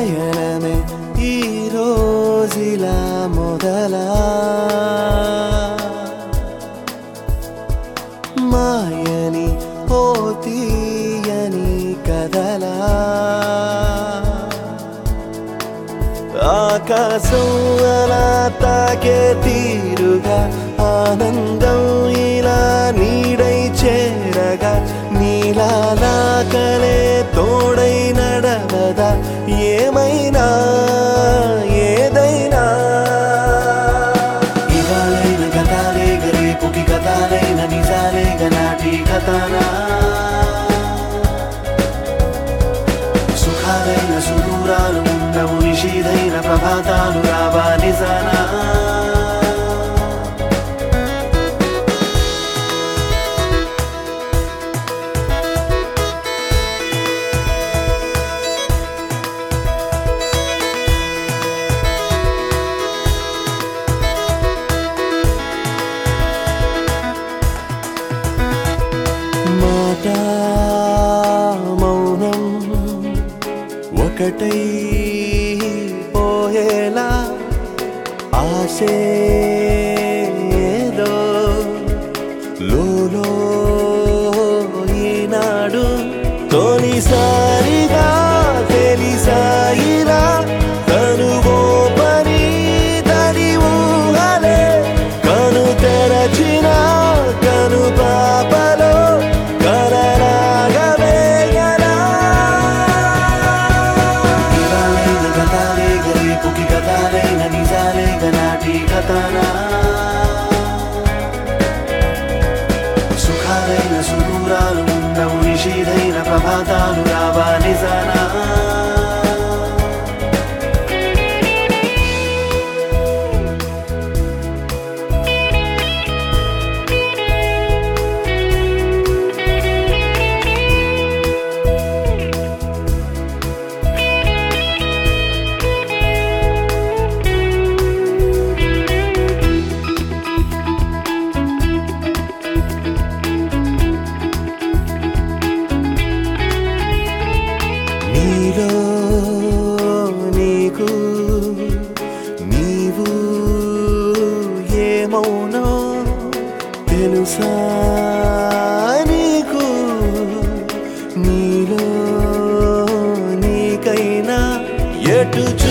పయనమే ఈ రోజులా మొదలా మాయని ఓ తీయని కదలా ఆకాశం అలా తాకే తీరుగా ఆనందం ఇలా నీడై చేరగా నీలాలా కలే తోడై నడవదా ఏమైనా ఏదైనా ఇవాళైన గతాలే రేపుకి గతాలైన నిజాలే గనాటి కథనా సుఖాలైన సుదూరాలు ఉండవు నిషీధైన ప్రభాతాలు రావా నిజానా మాట మౌనం ఒకటై పోయేలా ఆశేదో లోలో ఈనాడు తొలిసారిగా తెలిసాయిరా తనువో పని తని ఊహలే కను తెరచిన కను పాపలో సుఖాలైన సుదూరాలు ఉండవు నిషీధైన ప్రభాతాలు రావా నిజానా నీలో నీకు నీవు ఏమౌనో తెలుసా నీకు నీలో నీకైనా ఎటు